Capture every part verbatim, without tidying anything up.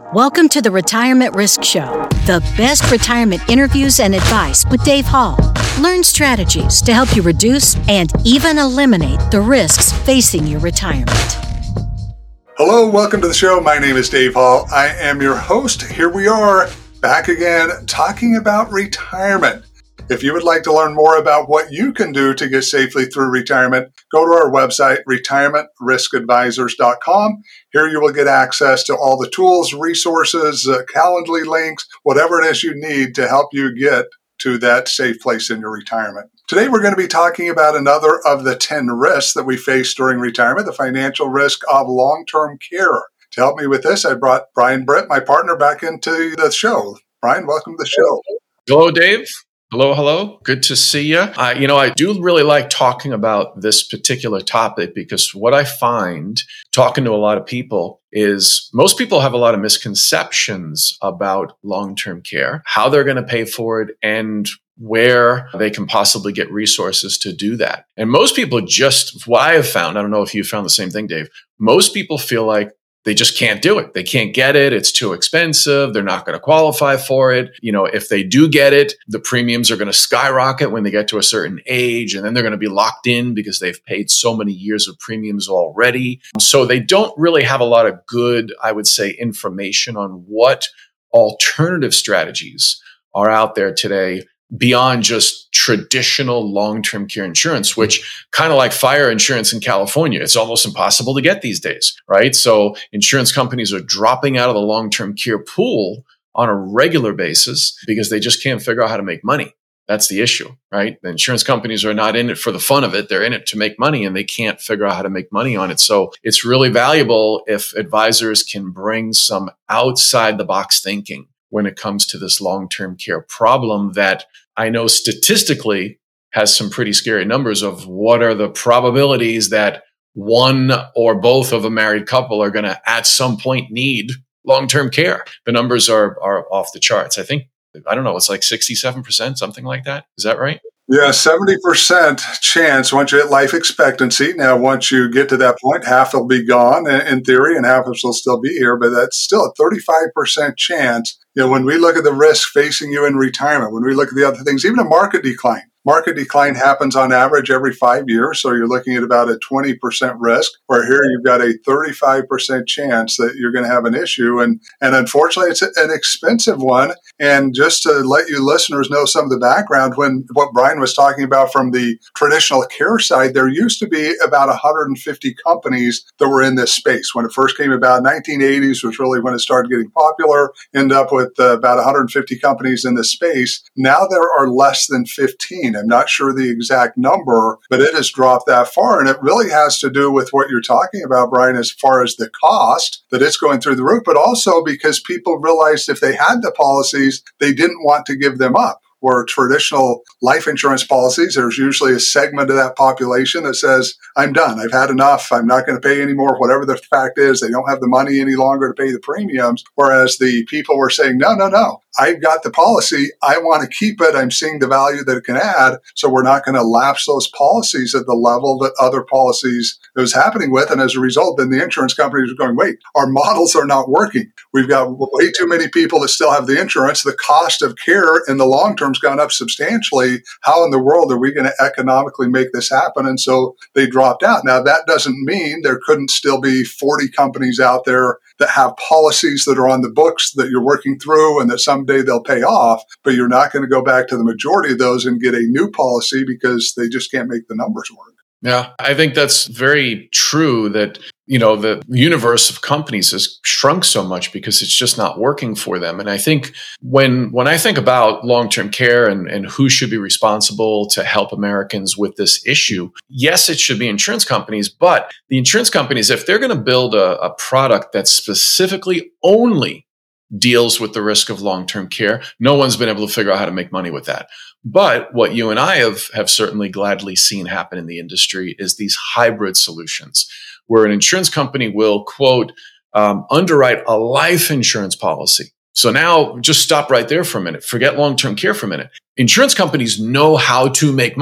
Welcome to the Retirement Risk Show, the best retirement interviews and advice with Dave Hall. Learn strategies to help you reduce and even eliminate the risks facing your retirement. Hello, welcome to the show. My name is Dave Hall. I am your host. Here we are back again talking about retirement. If you would like to learn more about what you can do to get safely through retirement, go to our website, retirement risk advisors dot com. Here you will get access to all the tools, resources, uh, Calendly links, whatever it is you need to help you get to that safe place in your retirement. Today, we're going to be talking about another of the ten risks that we face during retirement, the financial risk of long-term care. To help me with this, I brought Brian Britt, my partner, back into the show. Brian, welcome to the show. Hello, Dave. Hello, hello. Good to see you. I, you know, I do really like talking about this particular topic because what I find talking to a lot of people is most people have a lot of misconceptions about long-term care, how they're going to pay for it, and where they can possibly get resources to do that. And most people just, what I have found, I don't know if you found the same thing, Dave, most people feel like they just can't do it. They can't get it. It's too expensive. They're not going to qualify for it. You know, if they do get it, the premiums are going to skyrocket when they get to a certain age, and then they're going to be locked in because they've paid so many years of premiums already. So they don't really have a lot of good, I would say, information on what alternative strategies are out there today beyond just traditional long-term care insurance, which kind of like fire insurance in California, it's almost impossible to get these days, right? So insurance companies are dropping out of the long-term care pool on a regular basis because they just can't figure out how to make money. That's the issue, right? The insurance companies are not in it for the fun of it. They're in it to make money, and they can't figure out how to make money on it. So it's really valuable if advisors can bring some outside the box thinking when it comes to this long-term care problem that I know statistically has some pretty scary numbers of what are the probabilities that one or both of a married couple are going to at some point need long-term care. The numbers are are off the charts. I think, I don't know, it's like sixty-seven percent, something like that. Is that right? Yeah, seventy percent chance once you hit life expectancy. Now, once you get to that point, half will be gone in theory and half will still be here, but that's still a thirty-five percent chance. You know, when we look at the risk facing you in retirement, when we look at the other things, even a market decline, market decline happens on average every five years. So you're looking at about a twenty percent risk, where here you've got a thirty-five percent chance that you're going to have an issue. And, and unfortunately, it's an expensive one. And just to let you listeners know some of the background, when what Brian was talking about from the traditional care side, there used to be about one hundred fifty companies that were in this space. When it first came about, nineteen eighties was really when it started getting popular, ended up with uh, about one hundred fifty companies in this space. Now there are less than fifteen. I'm not sure the exact number, but it has dropped that far. And it really has to do with what you're talking about, Brian, as far as the cost, that it's going through the roof, but also because people realized if they had the policies, they didn't want to give them up. Where traditional life insurance policies, there's usually a segment of that population that says, I'm done. I've had enough. I'm not going to pay anymore. Whatever the fact is, they don't have the money any longer to pay the premiums. Whereas the people were saying, no, no, no. I've got the policy. I want to keep it. I'm seeing the value that it can add. So we're not going to lapse those policies at the level that other policies it was happening with. And as a result, then the insurance companies are going, wait, our models are not working. We've got way too many people that still have the insurance. The cost of care in the long term has gone up substantially. How in the world are we going to economically make this happen? And so they dropped out. Now, that doesn't mean there couldn't still be forty companies out there that have policies that are on the books that you're working through and that someday they'll pay off, but you're not going to go back to the majority of those and get a new policy because they just can't make the numbers work. Yeah, I think that's very true that, you know, the universe of companies has shrunk so much because it's just not working for them. And I think when when I think about long-term care and, and who should be responsible to help Americans with this issue, yes, it should be insurance companies, but the insurance companies, if they're going to build a, a product that specifically only deals with the risk of long-term care, no one's been able to figure out how to make money with that. But what you and I have, have certainly gladly seen happen in the industry is these hybrid solutions where an insurance company will, quote, um, underwrite a life insurance policy. So now just stop right there for a minute. Forget long-term care for a minute. Insurance companies know how to make money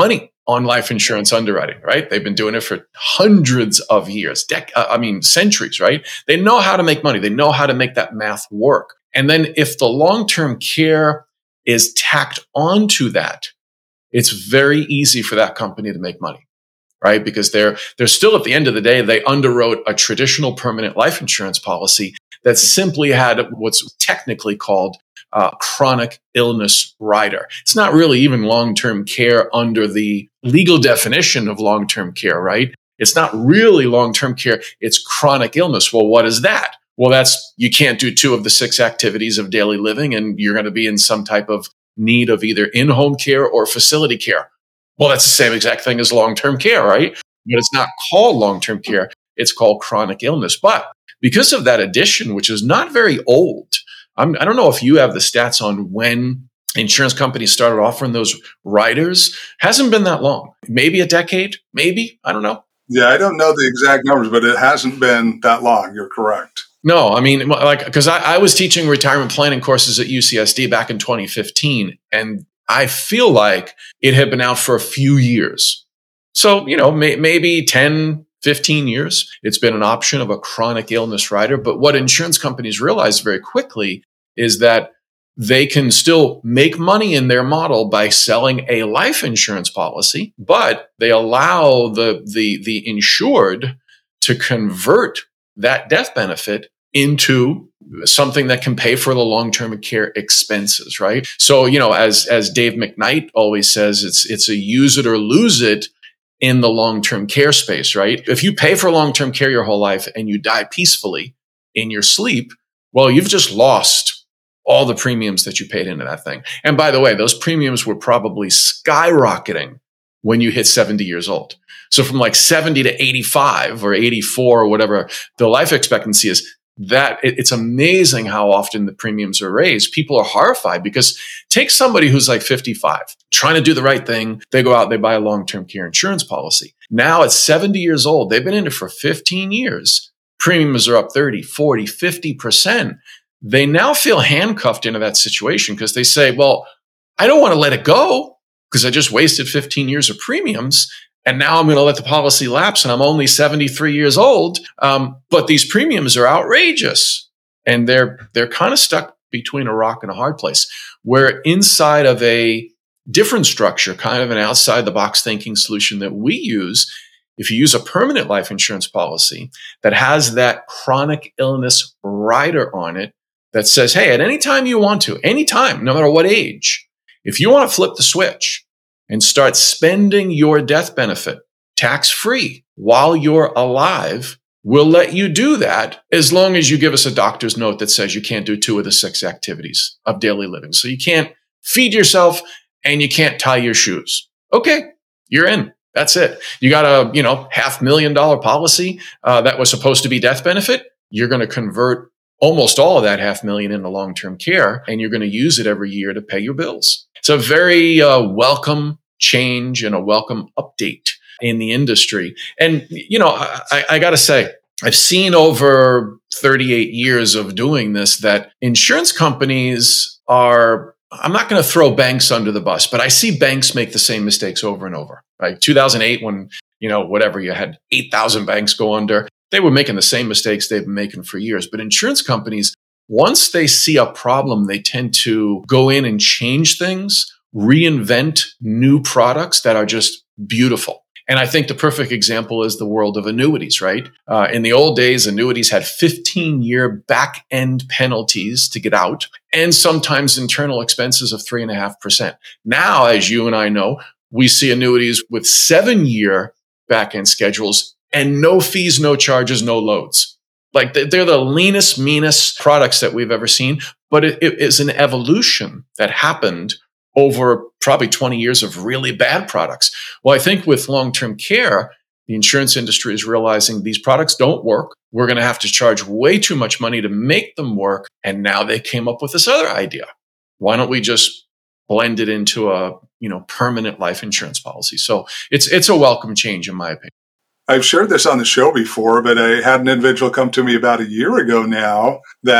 on life insurance underwriting, right? They've been doing it for hundreds of years, dec- uh, I mean, centuries, right? They know how to make money. They know how to make that math work. And then if the long-term care is tacked onto that, it's very easy for that company to make money, right? Because they're, they're still at the end of the day, they underwrote a traditional permanent life insurance policy that simply had what's technically called uh, chronic illness rider. It's not really even long-term care under the legal definition of long-term care, right? It's not really long-term care. It's chronic illness. Well, what is that? Well, that's you can't do two of the six activities of daily living, and you're going to be in some type of need of either in-home care or facility care. Well, that's the same exact thing as long-term care, right? But it's not called long-term care. It's called chronic illness. But because of that addition, which is not very old, I'm, I don't know if you have the stats on when insurance companies started offering those riders. Hasn't been that long. Maybe a decade, maybe. I don't know. Yeah, I don't know the exact numbers, but it hasn't been that long. You're correct. No, I mean, like, because I, I was teaching retirement planning courses at U C S D back in twenty fifteen, and I feel like it had been out for a few years. So, you know, may, maybe ten, fifteen years, it's been an option of a chronic illness rider. But what insurance companies realized very quickly is that they can still make money in their model by selling a life insurance policy, but they allow the, the, the insured to convert that death benefit into something that can pay for the long-term care expenses, right? So, you know, as, as Dave McKnight always says, it's, it's a use it or lose it in the long-term care space, right? If you pay for long-term care your whole life and you die peacefully in your sleep, well, you've just lost all the premiums that you paid into that thing. And by the way, those premiums were probably skyrocketing when you hit seventy years old. So from like seventy to eighty-five or eighty-four or whatever the life expectancy is, that it, it's amazing how often the premiums are raised. People are horrified because take somebody who's like fifty-five, trying to do the right thing. They go out, they buy a long-term care insurance policy. Now at seventy years old, they've been in it for fifteen years. Premiums are up thirty, forty, fifty percent. They now feel handcuffed into that situation because they say, well, I don't want to let it go because I just wasted fifteen years of premiums. And now I'm going to let the policy lapse and I'm only seventy-three years old. Um, but these premiums are outrageous. And they're, they're kind of stuck between a rock and a hard place where inside of a different structure, kind of an outside the box thinking solution that we use, if you use a permanent life insurance policy that has that chronic illness rider on it that says, hey, at any time you want to, anytime, no matter what age, if you want to flip the switch and start spending your death benefit tax-free while you're alive, we'll let you do that as long as you give us a doctor's note that says you can't do two of the six activities of daily living. So you can't feed yourself and you can't tie your shoes. Okay, you're in. That's it. You got a, you know, half million dollar policy uh, that was supposed to be death benefit. You're going to convert almost all of that half million into long-term care, and you're going to use it every year to pay your bills. It's a very uh, welcome change and a welcome update in the industry. And, you know, I, I got to say, I've seen over thirty-eight years of doing this that insurance companies are, I'm not going to throw banks under the bus, but I see banks make the same mistakes over and over, right? two thousand eight, when, you know, whatever, you had eight thousand banks go under, they were making the same mistakes they've been making for years. But insurance companies, once they see a problem, they tend to go in and change things, reinvent new products that are just beautiful. And I think the perfect example is the world of annuities, right? Uh, in the old days, annuities had fifteen-year back-end penalties to get out and sometimes internal expenses of three point five percent. Now, as you and I know, we see annuities with seven-year back-end schedules and no fees, no charges, no loads. Like they're the leanest, meanest products that we've ever seen, but it, it is an evolution that happened over probably twenty years of really bad products. Well, I think with long-term care, the insurance industry is realizing these products don't work. We're going to have to charge way too much money to make them work. And now they came up with this other idea. Why don't we just blend it into a, you know, permanent life insurance policy? So it's it's a welcome change, in my opinion. I've shared this on the show before, but I had an individual come to me about a year ago now that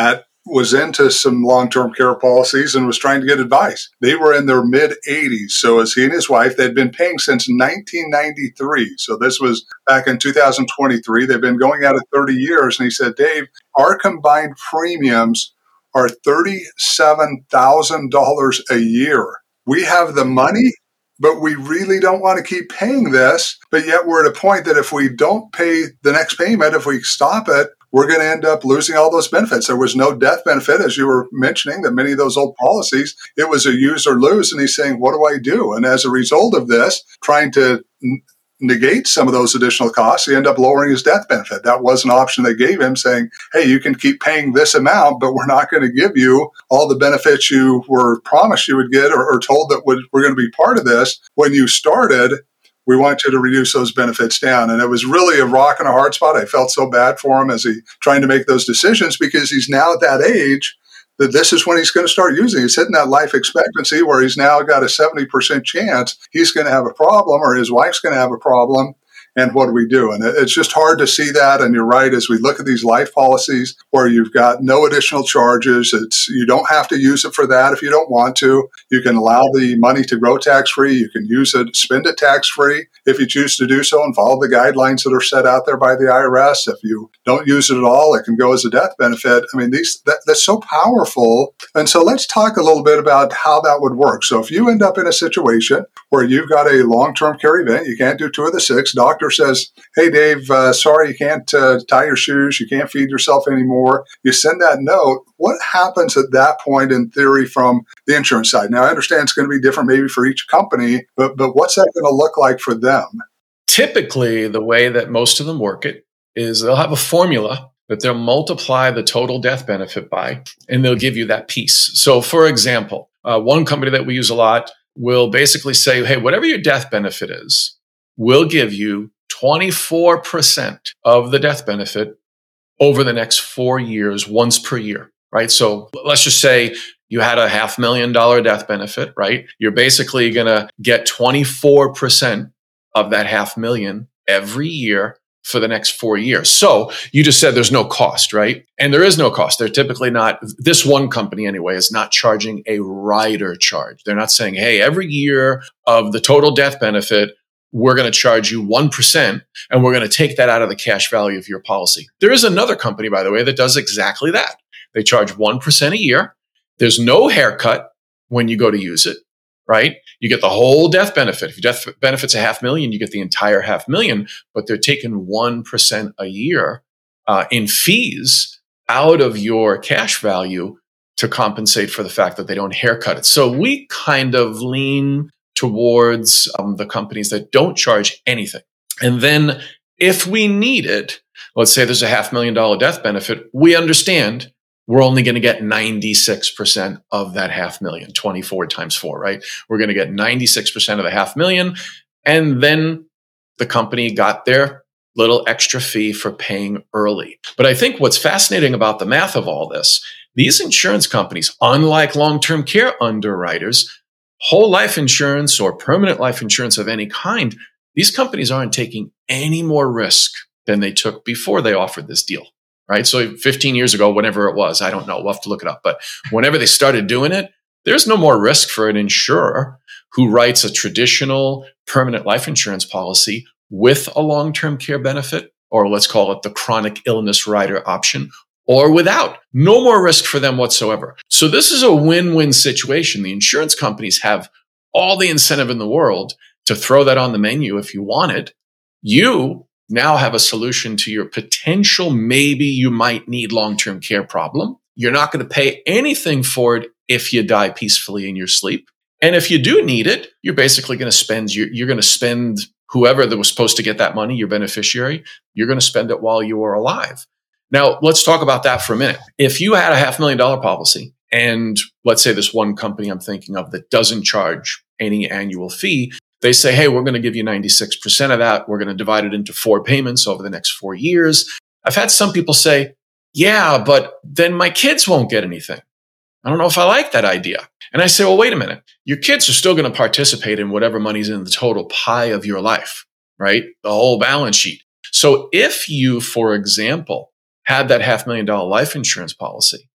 was into some long-term care policies and was trying to get advice. They were in their mid-eighties. So as he and his wife, they'd been paying since nineteen ninety-three. So this was back in two thousand twenty-three. They've been going at it thirty years. And he said, Dave, our combined premiums are thirty-seven thousand dollars a year. We have the money, but we really don't want to keep paying this. But yet we're at a point that if we don't pay the next payment, if we stop it, we're going to end up losing all those benefits. There was no death benefit, as you were mentioning, that many of those old policies, it was a use or lose. And he's saying, what do I do? And as a result of this, trying to n- negate some of those additional costs, he ended up lowering his death benefit. That was an option they gave him, saying, hey, you can keep paying this amount, but we're not going to give you all the benefits you were promised you would get or, or told that would, were going to be part of this when you started. We want you to reduce those benefits down. And it was really a rock and a hard spot. I felt so bad for him as he trying to make those decisions, because he's now at that age that this is when he's going to start using. He's hitting that life expectancy where he's now got a seventy percent chance he's going to have a problem or his wife's going to have a problem. And what do we do? And it's just hard to see that. And you're right, as we look at these life policies where you've got no additional charges, it's you don't have to use it for that if you don't want to. You can allow the money to grow tax-free. You can use it, spend it tax-free if you choose to do so and follow the guidelines that are set out there by the I R S. If you don't use it at all, it can go as a death benefit. I mean, these that, that's so powerful. And so let's talk a little bit about how that would work. So if you end up in a situation where you've got a long-term care event, you can't do two of the six, doctor says, hey, Dave, uh, sorry, you can't uh, tie your shoes, you can't feed yourself anymore. You send that note. What happens at that point in theory from the insurance side? Now, I understand it's going to be different maybe for each company, but, but what's that going to look like for them? Typically, the way that most of them work it is they'll have a formula that they'll multiply the total death benefit by, and they'll give you that piece. So, for example, uh, one company that we use a lot will basically say, hey, whatever your death benefit is, we'll give you twenty-four percent of the death benefit over the next four years, once per year, right? So let's just say you had a half million dollar death benefit, right? You're basically going to get twenty-four percent of that half million every year for the next four years. So you just said there's no cost, right? And there is no cost. They're typically not, this one company anyway, is not charging a rider charge. They're not saying, hey, every year of the total death benefit, we're going to charge you one percent and we're going to take that out of the cash value of your policy. There is another company, by the way, that does exactly that. They charge one percent a year. There's no haircut when you go to use it, right? You get the whole death benefit. If your death benefit's a half million, you get the entire half million, but they're taking one percent a year uh, in fees out of your cash value to compensate for the fact that they don't haircut it. So we kind of lean towards um, the companies that don't charge anything. And then if we need it, let's say there's a half million dollar death benefit, we understand we're only going to get ninety-six percent of that half million, twenty-four times four, right? We're going to get ninety-six percent of the half million. And then the company got their little extra fee for paying early. But I think what's fascinating about the math of all this, these insurance companies, unlike long-term care underwriters, whole life insurance or permanent life insurance of any kind, these companies aren't taking any more risk than they took before they offered this deal, right? So fifteen years ago, whenever it was, I don't know, we'll have to look it up. But whenever they started doing it, there's no more risk for an insurer who writes a traditional permanent life insurance policy with a long-term care benefit, or let's call it the chronic illness rider option, or without. No more risk for them whatsoever. So this is a win-win situation. The insurance companies have all the incentive in the world to throw that on the menu if you want it. You now have a solution to your potential, maybe you might need long-term care problem. You're not going to pay anything for it if you die peacefully in your sleep. And if you do need it, you're basically going to spend, you're, you're going to spend whoever that was supposed to get that money, your beneficiary, you're going to spend it while you are alive. Now, let's talk about that for a minute. If you had a half million dollar policy, and let's say this one company I'm thinking of that doesn't charge any annual fee, they say, hey, we're going to give you ninety-six percent of that. We're going to divide it into four payments over the next four years. I've had some people say, yeah, but then my kids won't get anything. I don't know if I like that idea. And I say, well, wait a minute. Your kids are still going to participate in whatever money's in the total pie of your life, right? The whole balance sheet. So if you, for example, had that half million dollar life insurance policy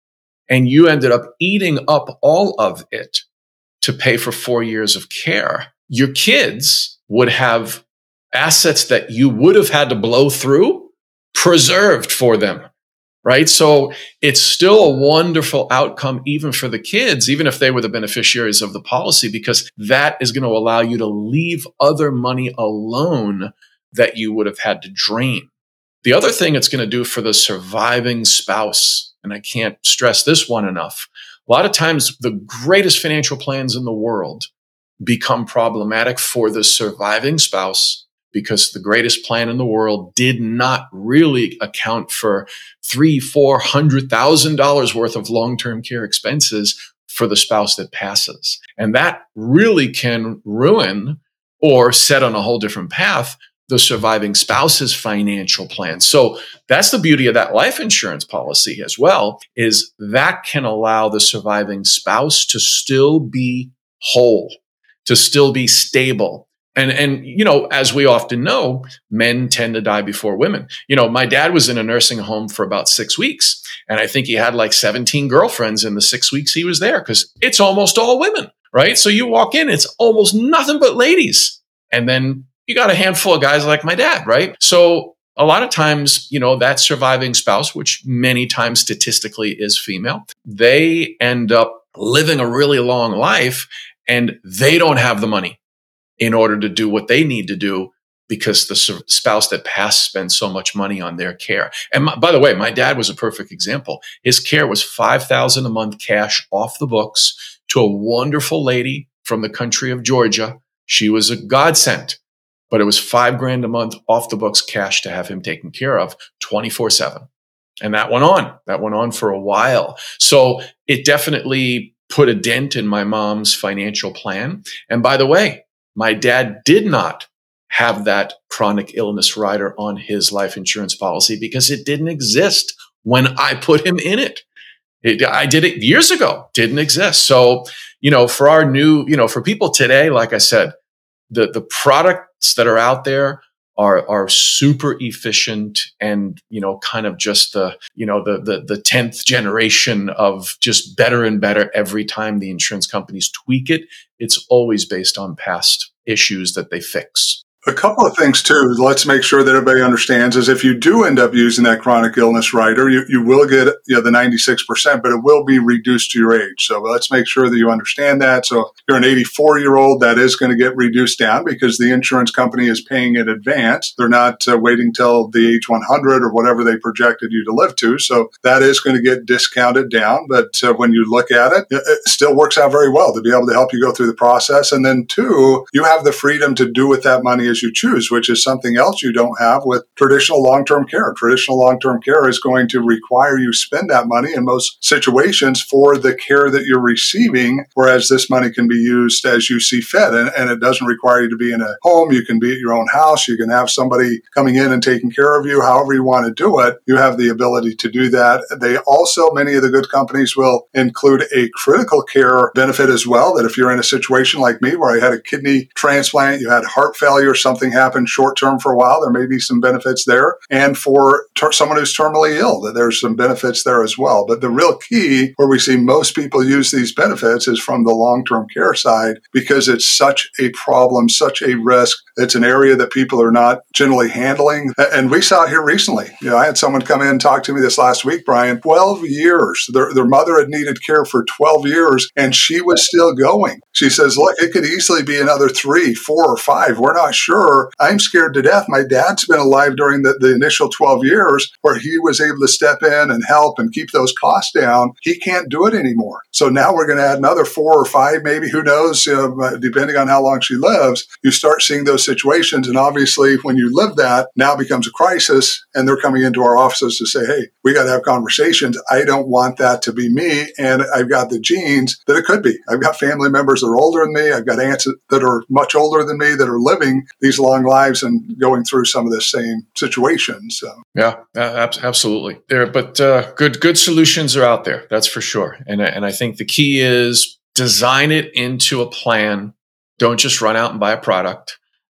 and you ended up eating up all of it to pay for four years of care, your kids would have assets that you would have had to blow through preserved for them, right? So it's still a wonderful outcome even for the kids, even if they were the beneficiaries of the policy, because that is going to allow you to leave other money alone that you would have had to drain. The other thing it's going to do for the surviving spouse, and I can't stress this one enough, a lot of times the greatest financial plans in the world become problematic for the surviving spouse because the greatest plan in the world did not really account for three, four hundred thousand dollars worth of long-term care expenses for the spouse that passes. And that really can ruin or set on a whole different path the surviving spouse's financial plan. So that's the beauty of that life insurance policy as well, is that can allow the surviving spouse to still be whole, to still be stable. And, and, you know, as we often know, men tend to die before women. You know, my dad was in a nursing home for about six weeks, and I think he had like seventeen girlfriends in the six weeks he was there, because it's almost all women, right? So you walk in, it's almost nothing but ladies. And then you got a handful of guys like my dad, right? So a lot of times, you know, that surviving spouse, which many times statistically is female, they end up living a really long life, and they don't have the money in order to do what they need to do because the spouse that passed spends so much money on their care. And my, by the way, my dad was a perfect example. His care was five thousand dollars a month cash off the books to a wonderful lady from the country of Georgia. She was a godsend, but it was five grand a month off the books cash to have him taken care of twenty-four seven. And that went on. That went on for a while. So it definitely put a dent in my mom's financial plan. And by the way, my dad did not have that chronic illness rider on his life insurance policy because it didn't exist when I put him in it. it. I did it years ago, didn't exist. So, you know, for our new, you know, for people today, like I said, the, the products that are out there are, are super efficient and, you know, kind of just the, you know, the, the, the tenth generation of just better and better every time the insurance companies tweak it. It's always based on past issues that they fix. A couple of things, too, let's make sure that everybody understands is if you do end up using that chronic illness rider, you, you will get you know, the ninety-six percent, but it will be reduced to your age. So let's make sure that you understand that. So if you're an eighty-four-year-old, that is going to get reduced down because the insurance company is paying in advance. They're not uh, waiting till the age one hundred or whatever they projected you to live to. So that is going to get discounted down. But uh, when you look at it, it still works out very well to be able to help you go through the process. And then, two, you have the freedom to do with that money as you choose, which is something else you don't have with traditional long-term care. Traditional long-term care is going to require you spend that money in most situations for the care that you're receiving, whereas this money can be used as you see fit. And, and it doesn't require you to be in a home. You can be at your own house. You can have somebody coming in and taking care of you. However you want to do it, you have the ability to do that. They also, many of the good companies will include a critical care benefit as well, that if you're in a situation like me where I had a kidney transplant, you had heart failure, something happened short term for a while, there may be some benefits there. And for ter- someone who's terminally ill, that there's some benefits there as well. But the real key where we see most people use these benefits is from the long-term care side, because it's such a problem, such a risk. It's an area that people are not generally handling. And we saw it here recently. You know, I had someone come in and talk to me this last week, Brian, twelve years. Their, their mother had needed care for twelve years and she was still going. She says, look, it could easily be another three, four, or five. We're not sure. I'm scared to death. My dad's been alive during the, the initial twelve years where he was able to step in and help and keep those costs down. He can't do it anymore. So now we're going to add another four or five, maybe, who knows, uh, depending on how long she lives. You start seeing those situations. And obviously, when you live that, now becomes a crisis. And they're coming into our offices to say, hey, we got to have conversations. I don't want that to be me. And I've got the genes that it could be. I've got family members that are older than me. I've got aunts that are much older than me that are living these long lives and going through some of the same situations. So. Yeah, absolutely. There, but uh, good, good solutions are out there. That's for sure. And and I think the key is design it into a plan. Don't just run out and buy a product.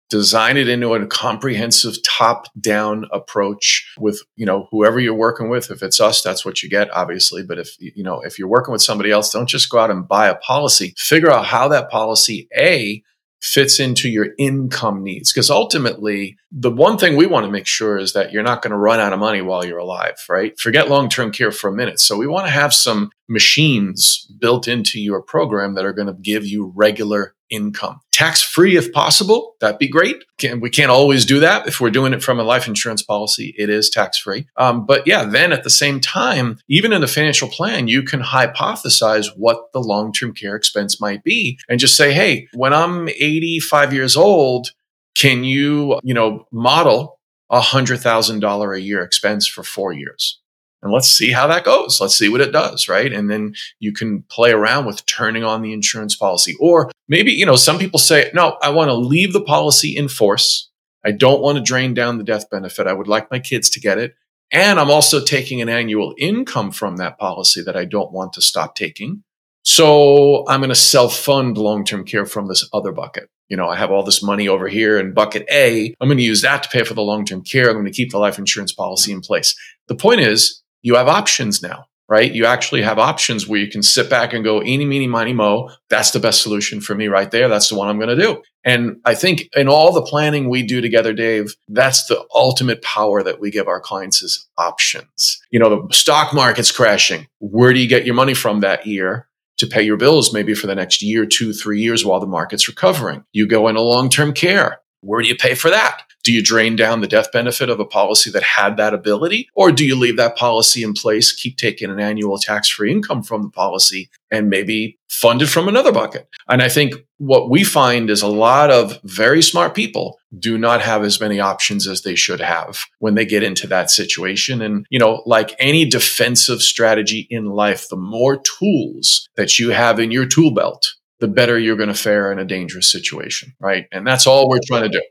design it into a comprehensive top-down approach with, you know, whoever you're working with. If it's us, that's what you get, obviously. But if, you know, if you're working with somebody else, don't just go out and buy a policy. Figure out how that policy, A, fits into your income needs. Because ultimately, the one thing we want to make sure is that you're not going to run out of money while you're alive, right? Forget long-term care for a minute. So we want to have some machines built into your program that are going to give you regular income. Tax-free if possible, that'd be great. Can, we can't always do that. If we're doing it from a life insurance policy, it is tax-free. Um, but yeah, then at the same time, even in the financial plan, you can hypothesize what the long-term care expense might be and just say, hey, when I'm eighty-five years old, can you, you know, model a one hundred thousand dollars a year expense for four years? And let's see how that goes. Let's see what it does, right? And then you can play around with turning on the insurance policy. Or maybe, you know, some people say, no, I want to leave the policy in force. I don't want to drain down the death benefit. I would like my kids to get it. And I'm also taking an annual income from that policy that I don't want to stop taking. So I'm going to self-fund long-term care from this other bucket. You know, I have all this money over here in bucket A. I'm going to use that to pay for the long-term care. I'm going to keep the life insurance policy in place. The point is, you have options now, right? You actually have options where you can sit back and go, eeny, meeny, miny, mo. That's the best solution for me right there. That's the one I'm going to do. And I think in all the planning we do together, Dave, that's the ultimate power that we give our clients is options. You know, the stock market's crashing. Where do you get your money from that year to pay your bills maybe for the next year, two, three years while the market's recovering? You go into long-term care. Where do you pay for that? Do you drain down the death benefit of a policy that had that ability? Or do you leave that policy in place, keep taking an annual tax-free income from the policy, and maybe fund it from another bucket? And I think what we find is a lot of very smart people do not have as many options as they should have when they get into that situation. And, you know, like any defensive strategy in life, the more tools that you have in your tool belt, the better you're going to fare in a dangerous situation, right? And that's all we're trying to do.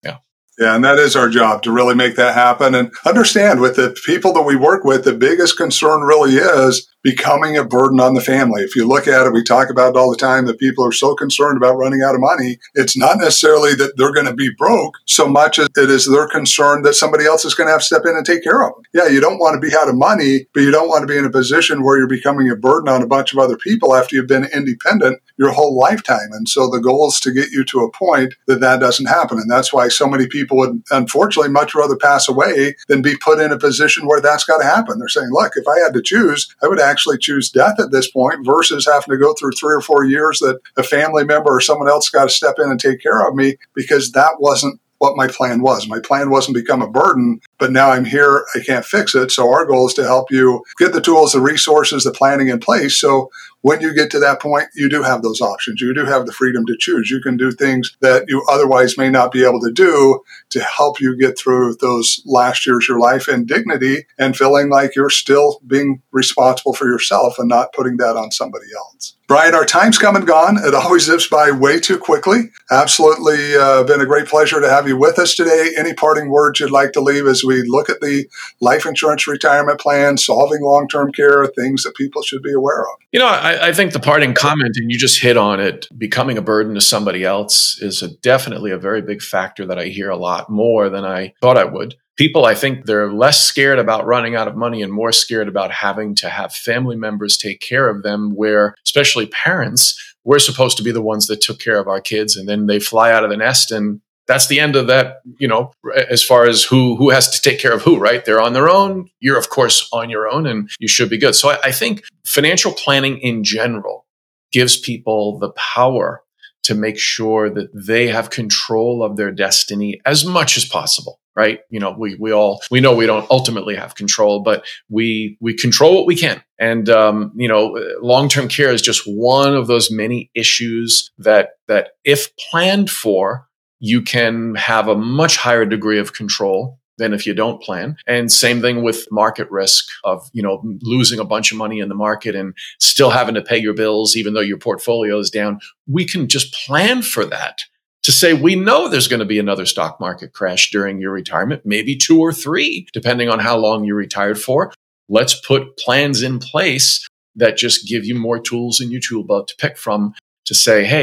Yeah, and that is our job, to really make that happen. And understand, with the people that we work with, the biggest concern really is becoming a burden on the family. If you look at it, we talk about it all the time, that people are so concerned about running out of money. It's not necessarily that they're going to be broke so much as it is they're concerned that somebody else is going to have to step in and take care of them. Yeah, you don't want to be out of money, but you don't want to be in a position where you're becoming a burden on a bunch of other people after you've been independent your whole lifetime. And so the goal is to get you to a point that that doesn't happen. And that's why so many people would, unfortunately, much rather pass away than be put in a position where that's got to happen. They're saying, look, if I had to choose, I would actually choose death at this point versus having to go through three or four years that a family member or someone else got to step in and take care of me, because that wasn't what my plan was. My plan wasn't become a burden, but now I'm here, I can't fix it. So our goal is to help you get the tools, the resources, the planning in place. So when you get to that point, you do have those options. You do have the freedom to choose. You can do things that you otherwise may not be able to do to help you get through those last years of your life in dignity and feeling like you're still being responsible for yourself and not putting that on somebody else. Brian, our time's come and gone. It always zips by way too quickly. Absolutely uh, been a great pleasure to have you with us today. Any parting words you'd like to leave as we look at the life insurance retirement plan, solving long-term care, things that people should be aware of? You know, I, I think the parting comment, and you just hit on it, becoming a burden to somebody else is a, definitely a very big factor that I hear a lot more than I thought I would. People, I think they're less scared about running out of money and more scared about having to have family members take care of them, where, especially parents, we're supposed to be the ones that took care of our kids, and then they fly out of the nest, and that's the end of that, you know, as far as who who has to take care of who, right? They're on their own. You're, of course, on your own, and you should be good. So I, I think financial planning in general gives people the power to make sure that they have control of their destiny as much as possible, right? You know, we we all, we know we don't ultimately have control, but we we control what we can. And, um, you know, long-term care is just one of those many issues that that if planned for, you can have a much higher degree of control than if you don't plan. And same thing with market risk of, you know, losing a bunch of money in the market and still having to pay your bills, even though your portfolio is down. We can just plan for that to say, we know there's going to be another stock market crash during your retirement, maybe two or three, depending on how long you're retired for. Let's put plans in place that just give you more tools in your tool belt to pick from to say, hey,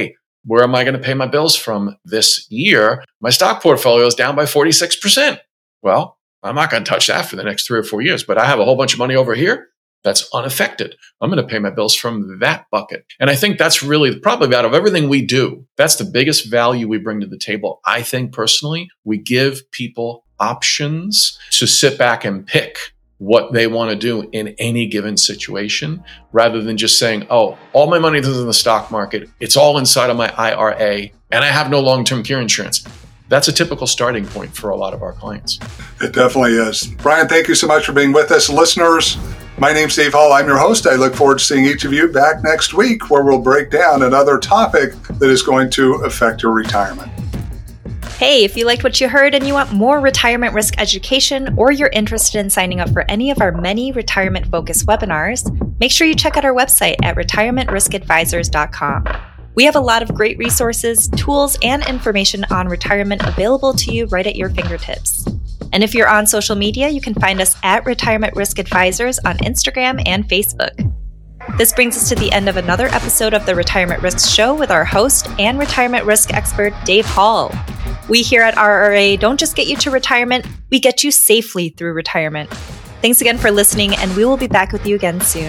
where am I going to pay my bills from this year? My stock portfolio is down by forty-six percent. Well, I'm not going to touch that for the next three or four years, but I have a whole bunch of money over here that's unaffected. I'm going to pay my bills from that bucket. And I think that's really probably out of everything we do, that's the biggest value we bring to the table. I think personally, we give people options to sit back and pick what they want to do in any given situation, rather than just saying, oh, all my money is in the stock market. It's all inside of my I R A, and I have no long-term care insurance. That's a typical starting point for a lot of our clients. It definitely is. Brian, thank you so much for being with us. Listeners, my name's Dave Hall. I'm your host. I look forward to seeing each of you back next week, where we'll break down another topic that is going to affect your retirement. Hey, if you liked what you heard and you want more retirement risk education, or you're interested in signing up for any of our many retirement-focused webinars, make sure you check out our website at retirement risk advisors dot com. We have a lot of great resources, tools, and information on retirement available to you right at your fingertips. And if you're on social media, you can find us at Retirement Risk Advisors on Instagram and Facebook. This brings us to the end of another episode of the Retirement Risk Show with our host and retirement risk expert, Dave Hall. We here at R R A don't just get you to retirement, we get you safely through retirement. Thanks again for listening, and we will be back with you again soon.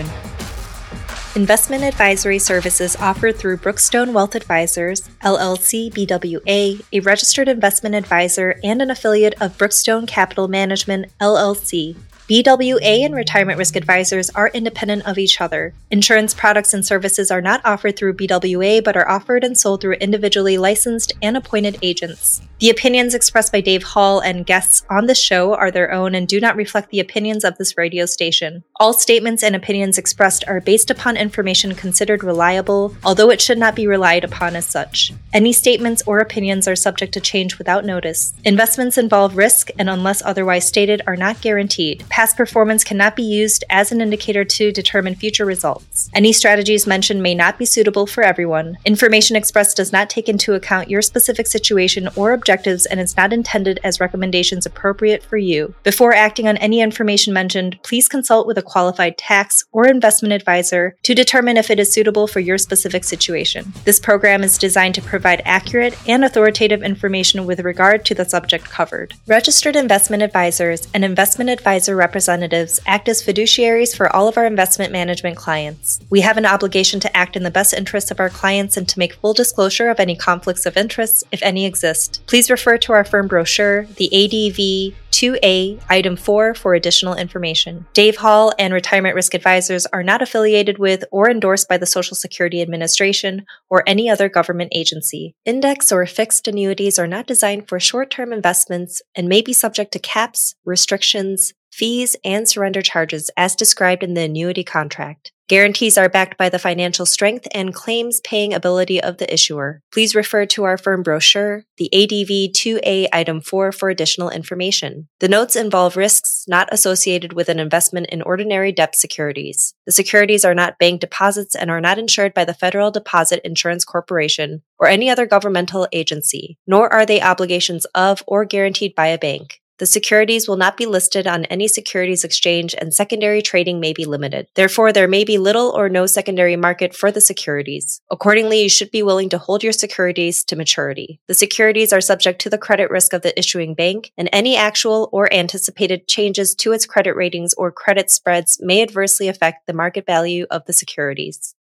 Investment advisory services offered through Brookstone Wealth Advisors, L L C B W A, a registered investment advisor and an affiliate of Brookstone Capital Management, L L C. B W A and Retirement Risk Advisors are independent of each other. Insurance products and services are not offered through B W A, but are offered and sold through individually licensed and appointed agents. The opinions expressed by Dave Hall and guests on this show are their own and do not reflect the opinions of this radio station. All statements and opinions expressed are based upon information considered reliable, although it should not be relied upon as such. Any statements or opinions are subject to change without notice. Investments involve risk and, unless otherwise stated, are not guaranteed. Past performance cannot be used as an indicator to determine future results. Any strategies mentioned may not be suitable for everyone. Information expressed does not take into account your specific situation or objectives and is not intended as recommendations appropriate for you. Before acting on any information mentioned, please consult with a qualified tax or investment advisor to determine if it is suitable for your specific situation. This program is designed to provide accurate and authoritative information with regard to the subject covered. Registered investment advisors and investment advisor representatives act as fiduciaries for all of our investment management clients. We have an obligation to act in the best interests of our clients and to make full disclosure of any conflicts of interest, if any exist. Please refer to our firm brochure, the A D V two A, Item four, for additional information. Dave Hall and Retirement Risk Advisors are not affiliated with or endorsed by the Social Security Administration or any other government agency. Index or fixed annuities are not designed for short-term investments and may be subject to caps, restrictions, fees, and surrender charges as described in the annuity contract. Guarantees are backed by the financial strength and claims-paying ability of the issuer. Please refer to our firm brochure, the A D V two A Item four, for additional information. The notes involve risks not associated with an investment in ordinary debt securities. The securities are not bank deposits and are not insured by the Federal Deposit Insurance Corporation or any other governmental agency, nor are they obligations of or guaranteed by a bank. The securities will not be listed on any securities exchange, and secondary trading may be limited. Therefore, there may be little or no secondary market for the securities. Accordingly, you should be willing to hold your securities to maturity. The securities are subject to the credit risk of the issuing bank, and any actual or anticipated changes to its credit ratings or credit spreads may adversely affect the market value of the securities.